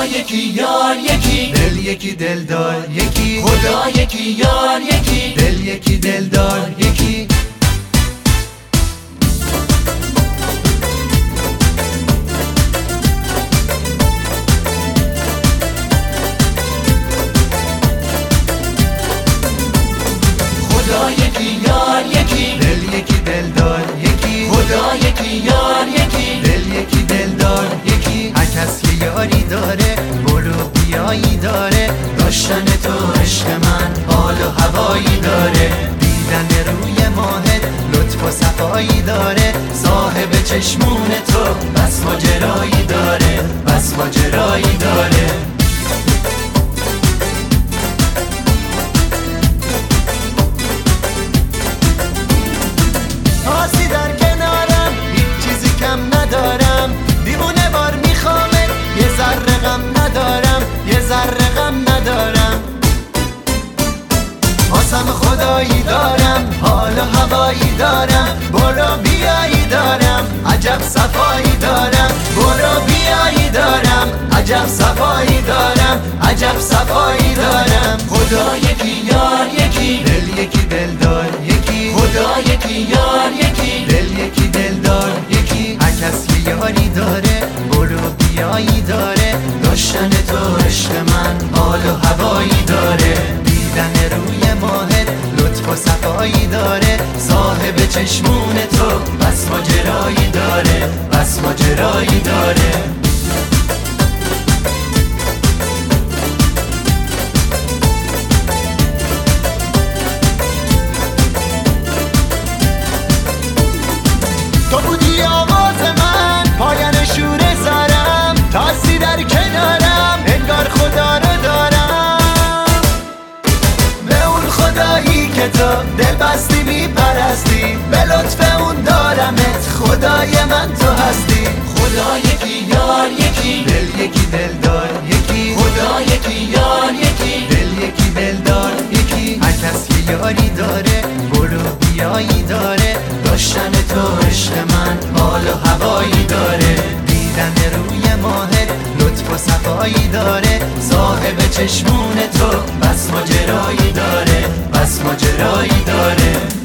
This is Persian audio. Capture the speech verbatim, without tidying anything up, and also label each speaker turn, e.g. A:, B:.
A: خدا یکی یار یکی، دل یکی دلدار یکی. خدا یکی یار یکی، دل یکی دلدار یکی. خدا یکی یار یکی، دل یکی دلدار یکی. خدا یکی یار یکی، دل یکی دلدار یکی.
B: هر کس یه یاری داره، برو بیایی داره. داشتن تو عشق من حال و هوایی داره. دیدن روی ماهت لطف و صفایی داره. صاحب چشمون تو بس ماجرایی داره، بس ماجرایی داره. آسی در کنارم، هیچ چیزی کم ندارم. دیوونه بار میخوامت، یه ذره غم ندارم، یه ذره غم ندارم. آسم خدایی دارم، حال و هوایی دارم. برو بیایی دارم، عجب صفایی دارم. برو بیایی دارم، عجب صفایی دارم، عجب صفایی دارم.
A: خدا یکی یار یکی، دل یکی دلدار یکی. خدا یکی یار یکی، دل یکی دلدار یکی.
B: هر کس یه یاری داره، برو بیایی داره. داشتن تو عشق من حال و هوایی داره. دیدن روی ماهت لطف و صفایی داره. صاحب چشمون تو بس ماجرایی داره، بس ماجرایی داره. تو بودی آواز من، پایان شور زارم. تاسی در کنارم، انگار خدا رو دارم. به اون خدایی که تو دل بستی میپرستی، به لطف اون دارمت، خدای من تو هستی.
A: خدا یکی یار یکی، دل یکی دلدار یکی. خدا یکی یار یکی، دل یکی دلدار یکی.
B: هر کس یه یاری داره، برو بیایی داره. داشتن تو عشق من حال و هوایی داره. دیدن روی ماهت لطف و صفایی داره. صاحب چشمون تو بس ماجرایی داره، بس ماجرایی داره.